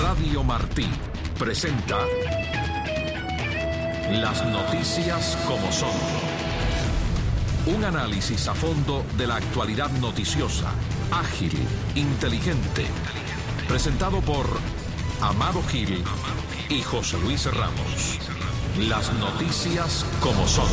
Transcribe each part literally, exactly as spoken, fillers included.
Radio Martí presenta Las noticias como son. Un análisis a fondo de la actualidad noticiosa, ágil, inteligente. Presentado por Amado Gil y José Luis Ramos. Las noticias como son.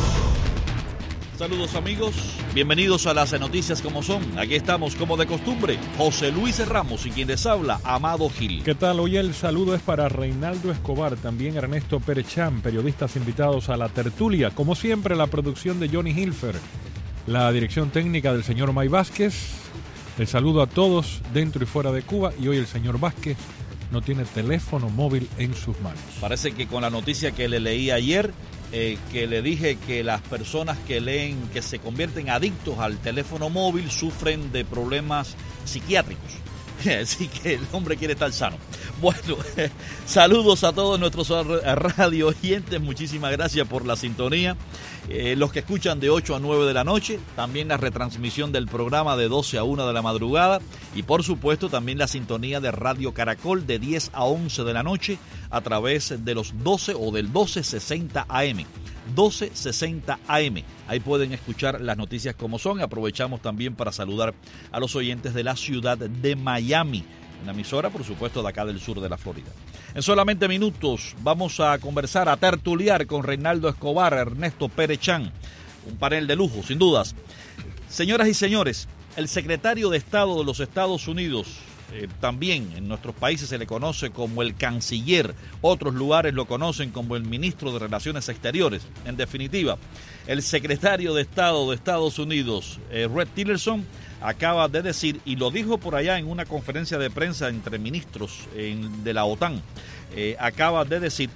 Saludos amigos, bienvenidos a las noticias como son. Aquí estamos como de costumbre, José Luis Ramos y quien les habla, Amado Gil. ¿Qué tal? Hoy el saludo es para Reinaldo Escobar, también Ernesto Perechán, periodistas invitados a la tertulia. Como siempre, la producción de Johnny Hilfer, la dirección técnica del señor May Vázquez. El saludo a todos dentro y fuera de Cuba, y hoy el señor Vázquez no tiene teléfono móvil en sus manos. Parece que con la noticia que le leí ayer, eh, que le dije que las personas que leen, que se convierten adictos al teléfono móvil, sufren de problemas psiquiátricos. Así que el hombre quiere estar sano. Bueno, saludos a todos nuestros radio oyentes, muchísimas gracias por la sintonía. Eh, los que escuchan de ocho a nueve de la noche, también la retransmisión del programa de doce a una de la madrugada y por supuesto también la sintonía de Radio Caracol de diez a once de la noche a través de los doce o del doce sesenta A M. doce sesenta A M. Ahí pueden escuchar las noticias como son. Aprovechamos también para saludar a los oyentes de la ciudad de Miami, una emisora, por supuesto, de acá del sur de la Florida. En solamente minutos vamos a conversar, a tertuliar con Reinaldo Escobar, Ernesto Perechán. Un panel de lujo, sin dudas. Señoras y señores, el secretario de Estado de los Estados Unidos, eh, también en nuestros países se le conoce como el canciller, otros lugares lo conocen como el ministro de Relaciones Exteriores. En definitiva, el secretario de Estado de Estados Unidos, eh, Rex Tillerson, acaba de decir, y lo dijo por allá en una conferencia de prensa entre ministros en, de la OTAN, eh, acaba de decir,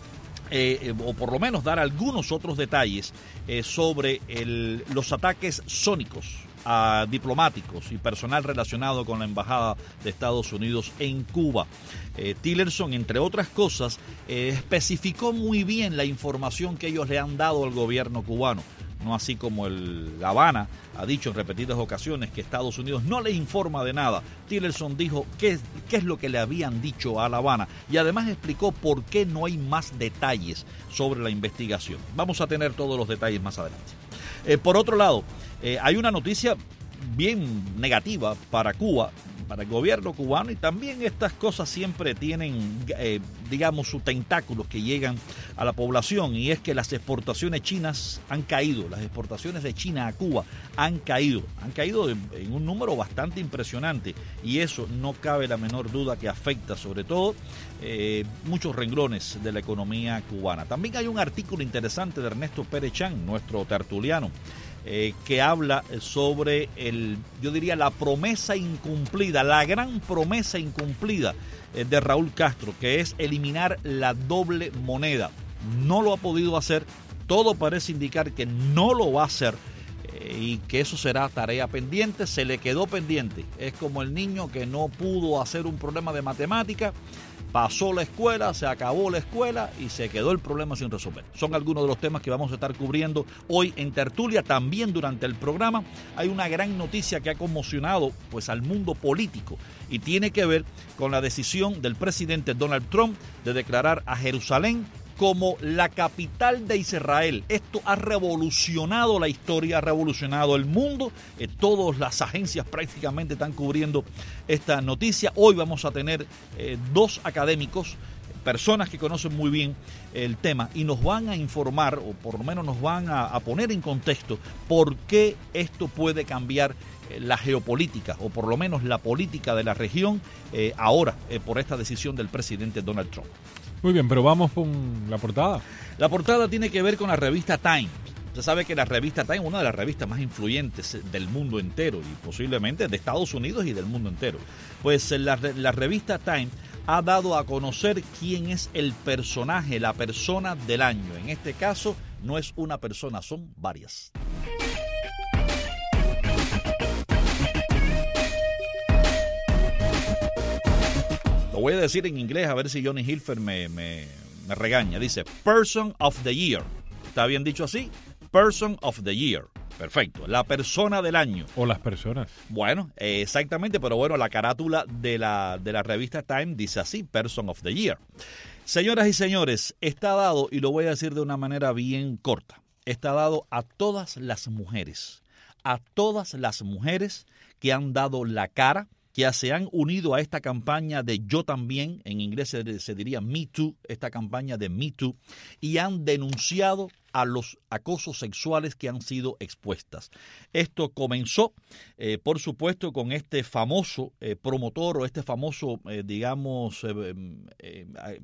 eh, o por lo menos dar algunos otros detalles eh, sobre el, los ataques sónicos a diplomáticos y personal relacionado con la Embajada de Estados Unidos en Cuba. Eh, Tillerson, entre otras cosas, eh, especificó muy bien la información que ellos le han dado al gobierno cubano. No así como el La Habana ha dicho en repetidas ocasiones que Estados Unidos no le informa de nada. Tillerson dijo qué, qué es lo que le habían dicho a La Habana y además explicó por qué no hay más detalles sobre la investigación. Vamos a tener todos los detalles más adelante. Eh, por otro lado, eh, hay una noticia bien negativa para Cuba, para el gobierno cubano, y también estas cosas siempre tienen, eh, digamos, sus tentáculos que llegan a la población, y es que las exportaciones chinas han caído, las exportaciones de China a Cuba han caído, han caído en, en un número bastante impresionante, y eso no cabe la menor duda que afecta sobre todo eh, muchos renglones de la economía cubana. También hay un artículo interesante de Ernesto Perechán, nuestro tertuliano, Eh, que habla sobre, el, yo diría, la promesa incumplida, la gran promesa incumplida eh, de Raúl Castro, que es eliminar la doble moneda. No lo ha podido hacer, todo parece indicar que no lo va a hacer eh, y que eso será tarea pendiente, se le quedó pendiente. Es como el niño que no pudo hacer un problema de matemática, pasó la escuela, se acabó la escuela y se quedó el problema sin resolver. Son algunos de los temas que vamos a estar cubriendo hoy en tertulia. También durante el programa hay una gran noticia que ha conmocionado pues al mundo político y tiene que ver con la decisión del presidente Donald Trump de declarar a Jerusalén como la capital de Israel. Esto ha revolucionado la historia, ha revolucionado el mundo. Eh, todas las agencias prácticamente están cubriendo esta noticia. Hoy vamos a tener eh, dos académicos, personas que conocen muy bien el tema y nos van a informar, o por lo menos nos van a, a poner en contexto por qué esto puede cambiar eh, la geopolítica, o por lo menos la política de la región eh, ahora, eh, por esta decisión del presidente Donald Trump. Muy bien, pero vamos con la portada. La portada tiene que ver con la revista Time. Usted sabe que la revista Time es una de las revistas más influyentes del mundo entero y posiblemente de Estados Unidos y del mundo entero. Pues la, la revista Time ha dado a conocer quién es el personaje, la persona del año. En este caso no es una persona, son varias. Lo voy a decir en inglés a ver si Johnny Hilfer me, me, me regaña. Dice, Person of the Year. ¿Está bien dicho así? Person of the Year. Perfecto, la persona del año. O las personas. Bueno, eh, exactamente, pero bueno, la carátula de la, de la revista Time dice así, Person of the Year. Señoras y señores, está dado, y lo voy a decir de una manera bien corta, está dado a todas las mujeres, a todas las mujeres que han dado la cara, que se han unido a esta campaña de Yo También, en inglés se, se diría Me Too, esta campaña de Me Too, y han denunciado a los acosos sexuales que han sido expuestas. Esto comenzó, eh, por supuesto, con este famoso eh, promotor o este famoso, eh, digamos, eh, eh, eh,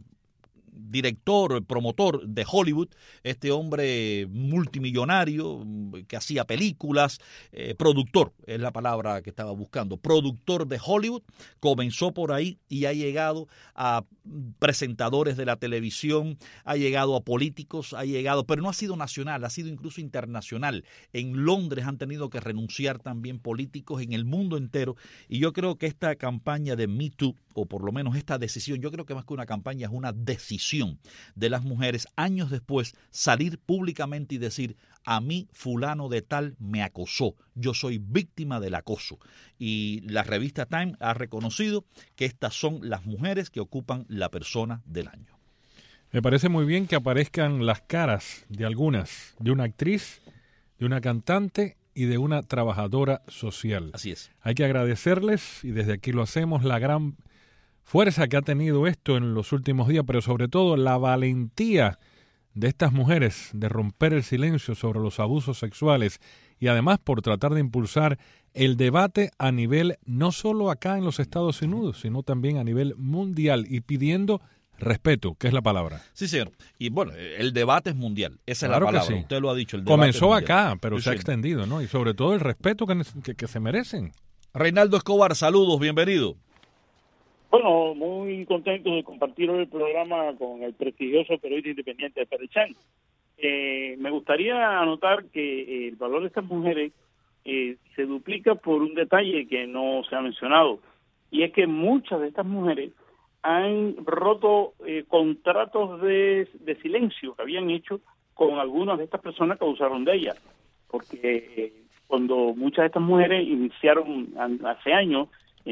director, promotor de Hollywood, este hombre multimillonario que hacía películas, eh, productor, es la palabra que estaba buscando, productor de Hollywood, comenzó por ahí y ha llegado a presentadores de la televisión, ha llegado a políticos, ha llegado, pero no ha sido nacional, ha sido incluso internacional. En Londres han tenido que renunciar también políticos en el mundo entero, y yo creo que esta campaña de Me Too, o por lo menos esta decisión, yo creo que más que una campaña es una decisión de las mujeres, años después, salir públicamente y decir, a mí fulano de tal me acosó, yo soy víctima del acoso. Y la revista Time ha reconocido que estas son las mujeres que ocupan la persona del año. Me parece muy bien que aparezcan las caras de algunas, de una actriz, de una cantante y de una trabajadora social. Así es. Hay que agradecerles, y desde aquí lo hacemos, la gran fuerza que ha tenido esto en los últimos días, pero sobre todo la valentía de estas mujeres de romper el silencio sobre los abusos sexuales, y además por tratar de impulsar el debate a nivel no solo acá en los Estados Unidos, sino también a nivel mundial, y pidiendo respeto, que es la palabra. Sí, señor. Y bueno, el debate es mundial. Esa Claro es la palabra. sí. Usted lo ha dicho. El debate comenzó es acá, pero sí, se ha sí. extendido, ¿no? Y sobre todo el respeto que, que, que se merecen. Reinaldo Escobar, saludos, bienvenido. Bueno, muy contento de compartir hoy el programa con el prestigioso periodista independiente de Perechán. Eh, me gustaría anotar que el valor de estas mujeres eh, se duplica por un detalle que no se ha mencionado, y es que muchas de estas mujeres han roto eh, contratos de, de silencio que habían hecho con algunas de estas personas que abusaron de ellas, porque eh, cuando muchas de estas mujeres iniciaron hace años,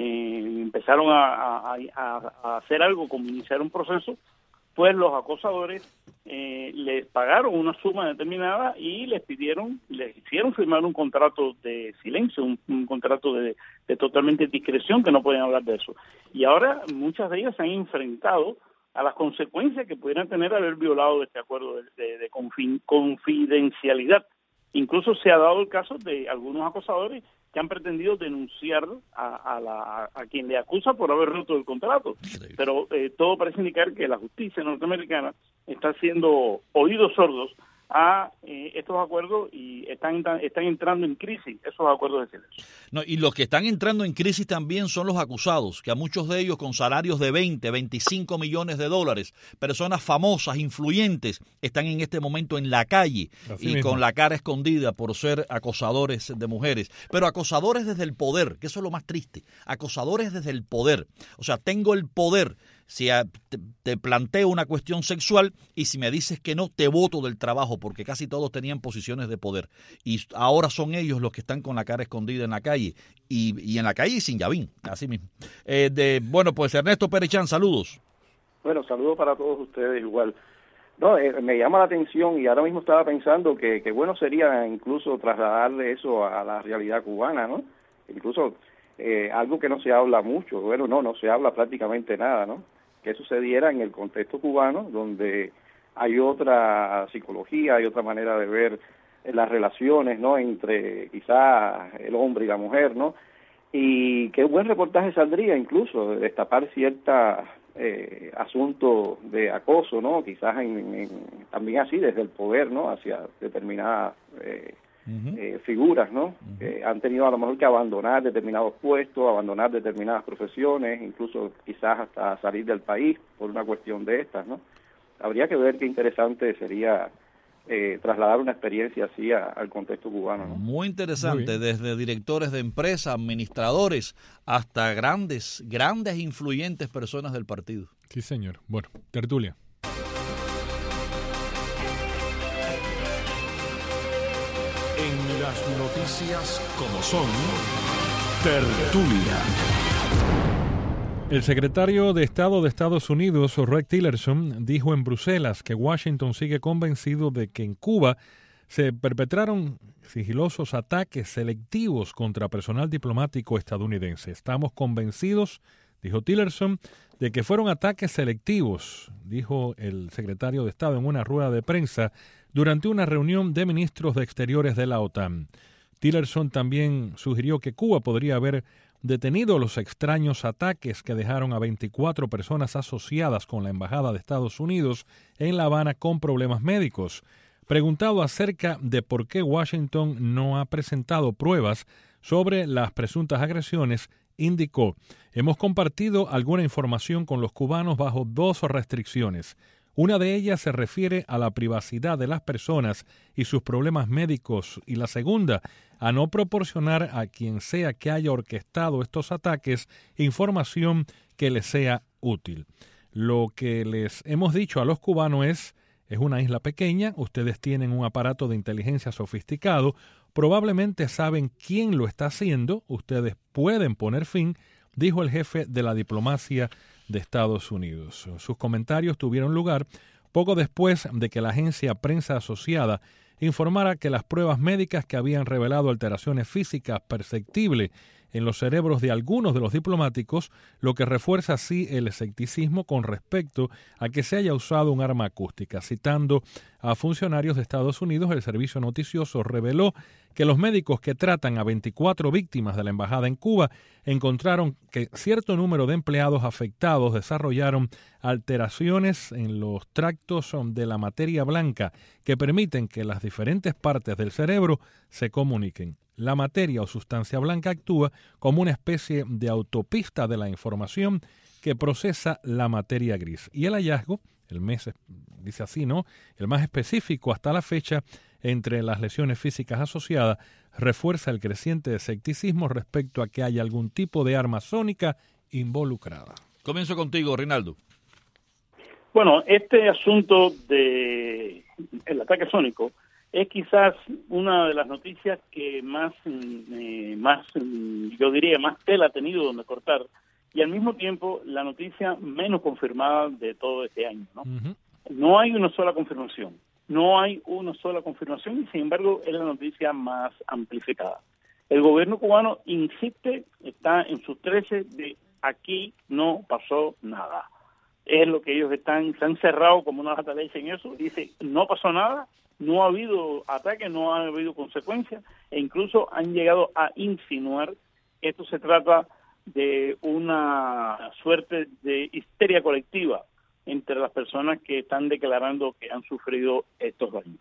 eh, empezaron a, a, a, a hacer algo como iniciar un proceso, pues los acosadores eh, les pagaron una suma determinada y les pidieron, les hicieron firmar un contrato de silencio, un, un contrato de, de totalmente discreción, que no pueden hablar de eso. Y ahora muchas de ellas se han enfrentado a las consecuencias que pudieran tener haber violado este acuerdo de, de, de confi- confidencialidad. Incluso se ha dado el caso de algunos acosadores que han pretendido denunciar a, a, la, a quien le acusa por haber roto el contrato. Increíble. Pero eh, todo parece indicar que la justicia norteamericana está haciendo oídos sordos a eh, estos acuerdos, y están están entrando en crisis esos acuerdos de silencio. No, y los que están entrando en crisis también son los acusados, que a muchos de ellos con salarios de veinte, veinticinco millones de dólares, personas famosas, influyentes, están en este momento en la calle Así y mismo. con la cara escondida por ser acosadores de mujeres. Pero acosadores desde el poder, que eso es lo más triste. Acosadores desde el poder. O sea, tengo el poder. Si te, te planteo una cuestión sexual y si me dices que no, te boto del trabajo, porque casi todos tenían posiciones de poder. Y ahora son ellos los que están con la cara escondida en la calle. Y, y en la calle y sin llavín, así mismo. Eh, de, bueno, pues Ernesto Perechán, saludos. Bueno, saludos para todos ustedes igual. No, eh, me llama la atención, y ahora mismo estaba pensando que, que bueno sería incluso trasladarle eso a la realidad cubana, ¿no? Incluso eh, algo que no se habla mucho, bueno, no, no se habla prácticamente nada, ¿no? Que sucediera en el contexto cubano, donde hay otra psicología, hay otra manera de ver las relaciones, ¿no?, entre quizás el hombre y la mujer, ¿no? Y qué buen reportaje saldría incluso de destapar cierta eh, asunto de acoso, ¿no? Quizás en, en, también así desde el poder, ¿no?, hacia determinadas eh, uh-huh. eh, figuras, ¿no? Uh-huh. Que han tenido a lo mejor que abandonar determinados puestos, abandonar determinadas profesiones, incluso quizás hasta salir del país por una cuestión de estas, ¿no? Habría que ver qué interesante sería eh, trasladar una experiencia así a, al contexto cubano, ¿no? Muy interesante, Muy desde directores de empresas, administradores, hasta grandes, grandes e influyentes personas del partido. Sí, señor. Bueno, tertulia. En las noticias como son, tertulia. El secretario de Estado de Estados Unidos, Rex Tillerson, dijo en Bruselas que Washington sigue convencido de que en Cuba se perpetraron sigilosos ataques selectivos contra personal diplomático estadounidense. Estamos convencidos, dijo Tillerson, de que fueron ataques selectivos, dijo el secretario de Estado en una rueda de prensa durante una reunión de ministros de Exteriores de la OTAN. Tillerson también sugirió que Cuba podría haber detenido los extraños ataques que dejaron a veinticuatro personas asociadas con la Embajada de Estados Unidos en La Habana con problemas médicos. Preguntado acerca de por qué Washington no ha presentado pruebas sobre las presuntas agresiones, indicó: hemos compartido alguna información con los cubanos bajo dos restricciones. Una de ellas se refiere a la privacidad de las personas y sus problemas médicos, y la segunda, a no proporcionar a quien sea que haya orquestado estos ataques información que les sea útil. Lo que les hemos dicho a los cubanos es: es una isla pequeña, ustedes tienen un aparato de inteligencia sofisticado, probablemente saben quién lo está haciendo, ustedes pueden poner fin, dijo el jefe de la diplomacia de Estados Unidos. Sus comentarios tuvieron lugar poco después de que la agencia Prensa Asociada informara que las pruebas médicas que habían revelado alteraciones físicas perceptibles en los cerebros de algunos de los diplomáticos, lo que refuerza así el escepticismo con respecto a que se haya usado un arma acústica. Citando a funcionarios de Estados Unidos, el servicio noticioso reveló que los médicos que tratan a veinticuatro víctimas de la embajada en Cuba encontraron que cierto número de empleados afectados desarrollaron alteraciones en los tractos de la materia blanca que permiten que las diferentes partes del cerebro se comuniquen. La materia o sustancia blanca actúa como una especie de autopista de la información que procesa la materia gris. Y el hallazgo, el mes, dice así, ¿no?, el más específico hasta la fecha entre las lesiones físicas asociadas, refuerza el creciente escepticismo respecto a que haya algún tipo de arma sónica involucrada. Comienzo contigo, Rinaldo. Bueno, este asunto de el ataque sónico es quizás una de las noticias que más, eh, más, yo diría, más tela ha tenido donde cortar, y al mismo tiempo la noticia menos confirmada de todo este año, ¿no? Uh-huh. No hay una sola confirmación, no hay una sola confirmación, y sin embargo es la noticia más amplificada. El gobierno cubano insiste, está en sus trece de aquí no pasó nada. Es lo que ellos están, se han cerrado como una lata de leche en eso, dice no pasó nada. No ha habido ataque, no ha habido consecuencias, e incluso han llegado a insinuar que esto se trata de una suerte de histeria colectiva entre las personas que están declarando que han sufrido estos daños.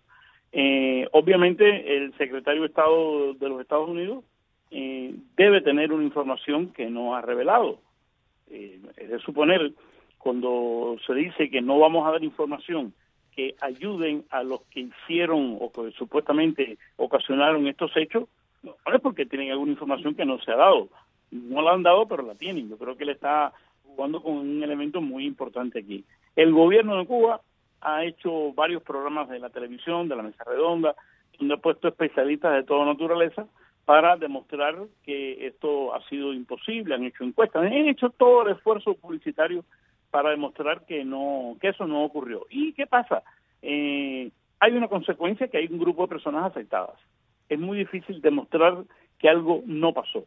Eh, obviamente, el secretario de Estado de los Estados Unidos eh, debe tener una información que no ha revelado. Eh, es de suponer, cuando se dice que no vamos a dar información que ayuden a los que hicieron o que supuestamente ocasionaron estos hechos, no es porque tienen alguna información que no se ha dado. No la han dado, pero la tienen. Yo creo que él está jugando con un elemento muy importante aquí. El gobierno de Cuba ha hecho varios programas de la televisión, de la mesa redonda, donde ha puesto especialistas de toda naturaleza para demostrar que esto ha sido imposible. Han hecho encuestas, han hecho todo el esfuerzo publicitario para demostrar que no, que eso no ocurrió. ¿Y qué pasa? Eh, hay una consecuencia, que hay un grupo de personas afectadas. Es muy difícil demostrar que algo no pasó,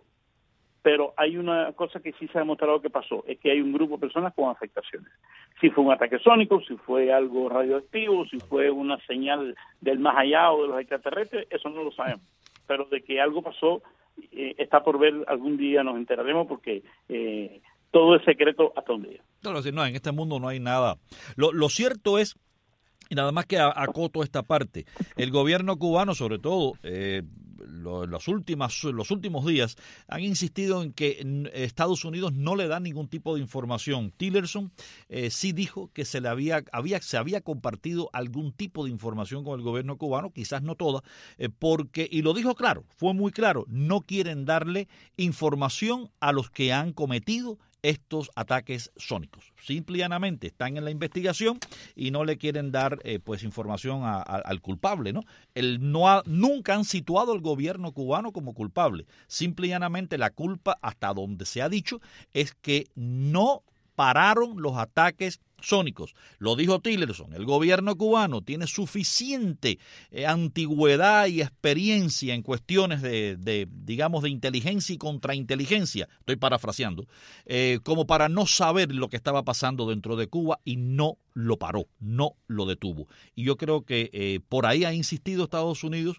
pero hay una cosa que sí se ha demostrado que pasó, es que hay un grupo de personas con afectaciones. Si fue un ataque sónico, si fue algo radioactivo, si fue una señal del más allá o de los extraterrestres, eso no lo sabemos. Pero de que algo pasó, eh, está por ver, algún día nos enteraremos, porque eh, todo es secreto hasta un día. Claro, no, en este mundo no hay nada. Lo, lo cierto es, y nada más que acoto esta parte, el gobierno cubano, sobre todo, eh, lo, las últimas, los últimos días, han insistido en que Estados Unidos no le da ningún tipo de información. Tillerson eh, sí dijo que se le había, había, se había compartido algún tipo de información con el gobierno cubano, quizás no toda, eh, porque, y lo dijo claro, fue muy claro, no quieren darle información a los que han cometido estos ataques sónicos. Simple y llanamente están en la investigación y no le quieren dar eh, pues información a, a, al culpable, ¿no? El no ha, nunca han situado al gobierno cubano como culpable. Simple y llanamente la culpa, hasta donde se ha dicho, es que no pararon los ataques sónicos. Lo dijo Tillerson, el gobierno cubano tiene suficiente eh, antigüedad y experiencia en cuestiones de, de, digamos, de inteligencia y contrainteligencia, estoy parafraseando, eh, como para no saber lo que estaba pasando dentro de Cuba y no lo paró, no lo detuvo. Y yo creo que eh, por ahí ha insistido Estados Unidos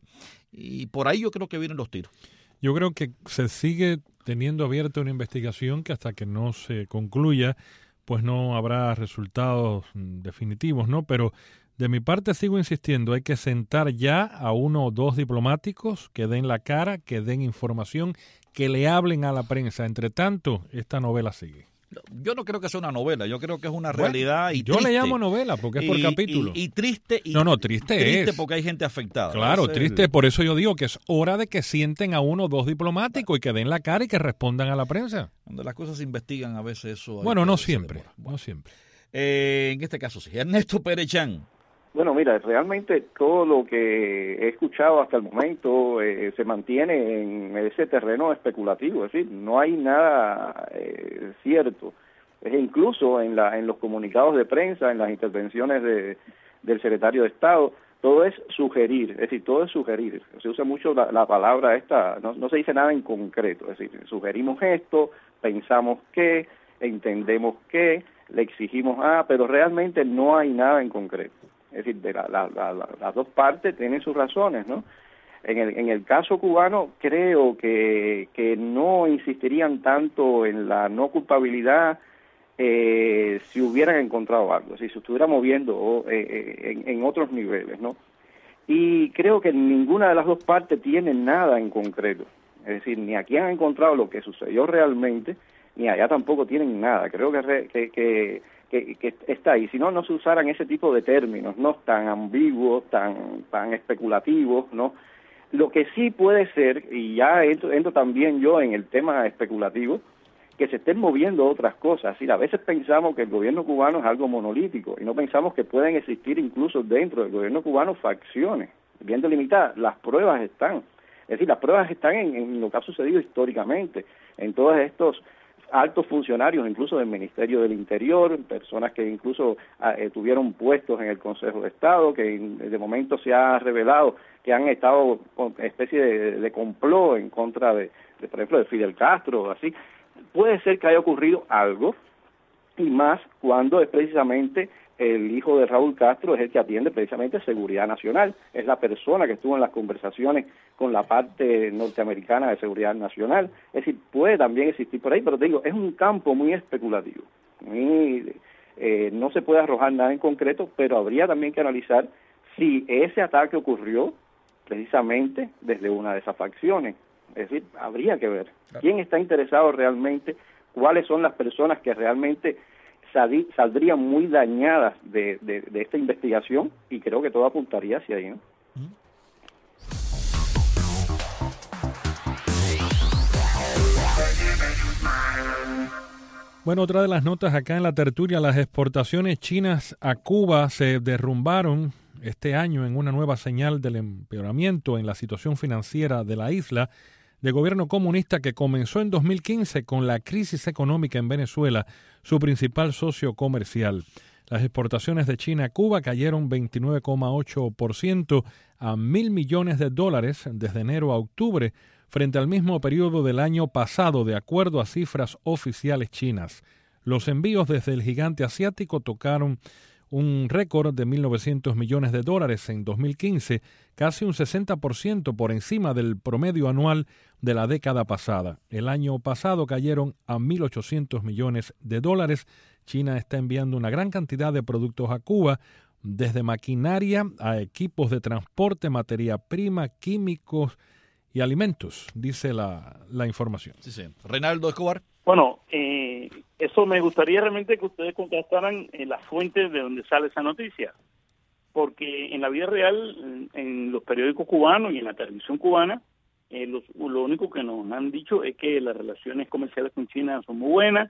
y por ahí yo creo que vienen los tiros. Yo creo que se sigue teniendo abierta una investigación que hasta que no se concluya, pues no habrá resultados definitivos, ¿no? Pero de mi parte sigo insistiendo, hay que sentar ya a uno o dos diplomáticos que den la cara, que den información, que le hablen a la prensa. Entre tanto, esta novela sigue. Yo no creo que sea una novela, yo creo que es una realidad bueno, y yo triste. le llamo novela porque es por y, capítulo. Y, y triste. Y, no, no, triste, triste es. porque hay gente afectada. Claro, Ese triste, el... por eso yo digo que es hora de que sienten a uno o dos diplomáticos y que den la cara y que respondan a la prensa. Cuando las cosas se investigan a veces eso... Bueno, no siempre, bueno, no siempre. Eh, en este caso sí. Ernesto Perechán. Bueno, mira, realmente todo lo que he escuchado hasta el momento eh, se mantiene en ese terreno especulativo, es decir, no hay nada eh, cierto. Es incluso en, la, en los comunicados de prensa, en las intervenciones de, del secretario de Estado, todo es sugerir, es decir, todo es sugerir. Se usa mucho la, la palabra esta, no, no se dice nada en concreto, es decir, sugerimos esto, pensamos que, entendemos que, le exigimos A, pero realmente no hay nada en concreto. Es decir, de la, la, la, la, las dos partes tienen sus razones, ¿no? En el, en el caso cubano creo que, que no insistirían tanto en la no culpabilidad eh, si hubieran encontrado algo, si se estuviera moviendo eh, en, en otros niveles, ¿no? Y creo que ninguna de las dos partes tiene nada en concreto. Es decir, ni aquí han encontrado lo que sucedió realmente, ni allá tampoco tienen nada. Creo que, re, que, que, que, que está ahí. Si no, no se usaran ese tipo de términos, no tan ambiguos, tan, tan especulativos, ¿no? Lo que sí puede ser, y ya entro, entro también yo en el tema especulativo, que se estén moviendo otras cosas. Y a veces pensamos que el gobierno cubano es algo monolítico y no pensamos que pueden existir incluso dentro del gobierno cubano facciones bien delimitadas. Las pruebas están. Es decir, las pruebas están en, en lo que ha sucedido históricamente, en todos estos altos funcionarios, incluso del Ministerio del Interior, personas que incluso eh, tuvieron puestos en el Consejo de Estado, que de momento se ha revelado que han estado con especie de, de complot en contra de, de, por ejemplo, de Fidel Castro, así. Puede ser que haya ocurrido algo, y más cuando es precisamente el hijo de Raúl Castro es el que atiende precisamente Seguridad Nacional, es la persona que estuvo en las conversaciones con la parte norteamericana de Seguridad Nacional. Es decir, puede también existir por ahí, pero te digo, es un campo muy especulativo. Muy, eh, no se puede arrojar nada en concreto, pero habría también que analizar si ese ataque ocurrió precisamente desde una de esas facciones. Es decir, habría que ver quién está interesado realmente, cuáles son las personas que realmente sal, saldrían muy dañadas de, de, de esta investigación, y creo que todo apuntaría hacia ahí, ¿no? Bueno, otra de las notas acá en la tertulia, las exportaciones chinas a Cuba se derrumbaron este año en una nueva señal del empeoramiento en la situación financiera de la isla del gobierno comunista que comenzó en dos mil quince con la crisis económica en Venezuela, su principal socio comercial. Las exportaciones de China a Cuba cayeron veintinueve coma ocho por ciento a mil millones de dólares desde enero a octubre, frente al mismo periodo del año pasado, de acuerdo a cifras oficiales chinas. Los envíos desde el gigante asiático tocaron un récord de mil novecientos millones de dólares en dos mil quince, casi un sesenta por ciento por encima del promedio anual de la década pasada. El año pasado cayeron a mil ochocientos millones de dólares. China está enviando una gran cantidad de productos a Cuba, desde maquinaria a equipos de transporte, materia prima, químicos y alimentos, dice la, la información. Sí, sí. Reinaldo Escobar. Bueno, eh, eso me gustaría realmente que ustedes contrastaran en las fuentes de donde sale esa noticia, porque en la vida real, en los periódicos cubanos y en la televisión cubana, eh, los, lo único que nos han dicho es que las relaciones comerciales con China son muy buenas,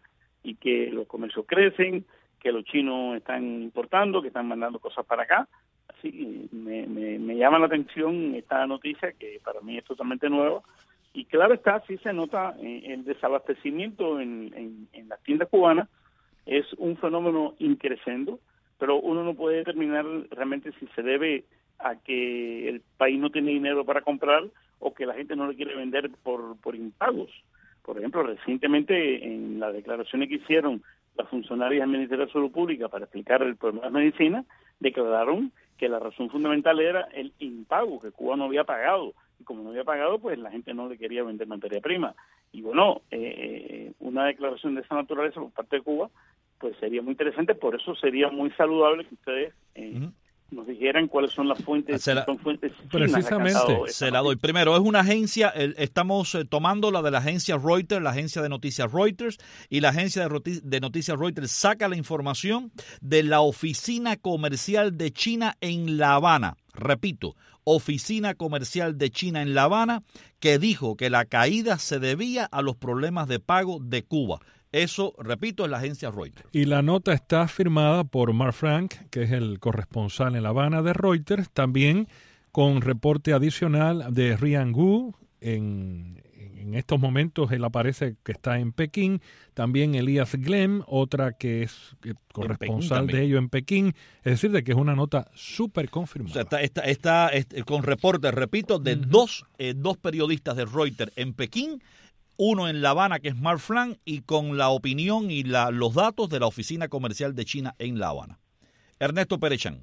y que los comercios crecen, que los chinos están importando, que están mandando cosas para acá. Así me, me, me llama la atención esta noticia, que para mí es totalmente nueva. Y claro está, sí se nota eh, el desabastecimiento en, en, en las tiendas cubanas. Es un fenómeno increciendo, pero uno no puede determinar realmente si se debe a que el país no tiene dinero para comprar o que la gente no le quiere vender por, por impagos. Por ejemplo, recientemente en las declaraciones que hicieron las funcionarias del Ministerio de Salud Pública para explicar el problema de la medicina, declararon que la razón fundamental era el impago, que Cuba no había pagado. Y como no había pagado, pues la gente no le quería vender materia prima. Y bueno, eh, una declaración de esa naturaleza por parte de Cuba, pues sería muy interesante. Por eso sería muy saludable que ustedes eh, uh-huh. nos dijeran cuáles son las fuentes. Se la, son fuentes precisamente, se la doy. Primero, es una agencia, el, estamos eh, tomando la de la agencia Reuters, la agencia de noticias Reuters, y la agencia de, de noticias Reuters saca la información de la Oficina Comercial de China en La Habana. Repito, Oficina Comercial de China en La Habana, que dijo que la caída se debía a los problemas de pago de Cuba. Eso, repito, es la agencia Reuters. Y la nota está firmada por Mark Frank, que es el corresponsal en La Habana de Reuters, también con reporte adicional de Rian Gu. En, en estos momentos él aparece que está en Pekín. También Elías Glem, otra que es corresponsal de ello en Pekín. Es decir, de que es una nota súper confirmada. O sea, está, está, está, está con reporte, repito, de uh-huh. dos, eh, dos periodistas de Reuters en Pekín, uno en La Habana, que es Mark Frank, y con la opinión y la, los datos de la Oficina Comercial de China en La Habana. Ernesto Perechán.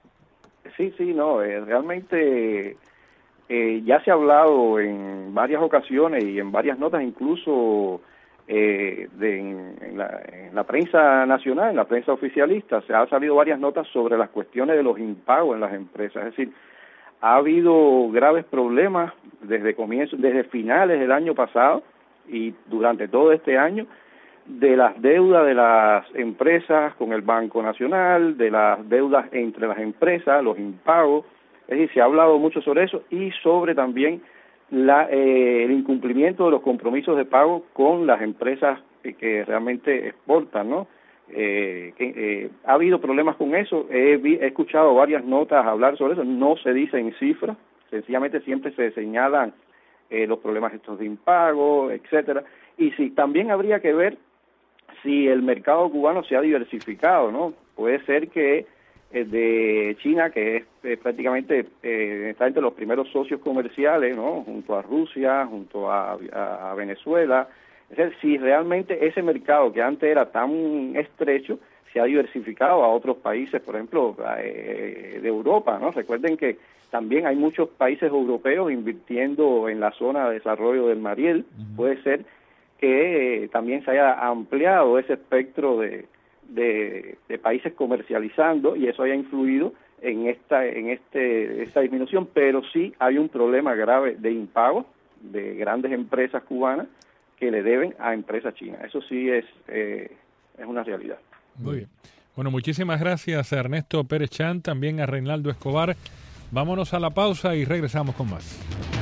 Sí, sí, no, eh, realmente eh, ya se ha hablado en varias ocasiones y en varias notas, incluso eh, de, en, en, la, en la prensa nacional, en la prensa oficialista, se han salido varias notas sobre las cuestiones de los impagos en las empresas. Es decir, ha habido graves problemas desde comienzo, desde finales del año pasado y durante todo este año, de las deudas de las empresas con el Banco Nacional, de las deudas entre las empresas, los impagos. Es decir, se ha hablado mucho sobre eso y sobre también la, eh, el incumplimiento de los compromisos de pago con las empresas que, que realmente exportan, ¿no? Eh, que, eh, ha habido problemas con eso. He, he escuchado varias notas hablar sobre eso. No se dice en cifras, sencillamente siempre se señalan eh, los problemas estos de impago, etcétera. Y sí, también habría que ver si el mercado cubano se ha diversificado, ¿no? Puede ser que eh, de China, que es eh, prácticamente eh, está entre los primeros socios comerciales, ¿no? Junto a Rusia, junto a, a, a Venezuela. Es decir, si realmente ese mercado que antes era tan estrecho se ha diversificado a otros países, por ejemplo, eh, de Europa, ¿no? Recuerden que también hay muchos países europeos invirtiendo en la zona de desarrollo del Mariel. Uh-huh. Puede ser que eh, también se haya ampliado ese espectro de, de, de países comercializando y eso haya influido en esta en este esta disminución, pero sí hay un problema grave de impago de grandes empresas cubanas que le deben a empresas chinas. Eso sí es eh, es una realidad. Muy bien. Bueno, muchísimas gracias a Ernesto Perechán, también a Reinaldo Escobar. Vámonos a la pausa y regresamos con más.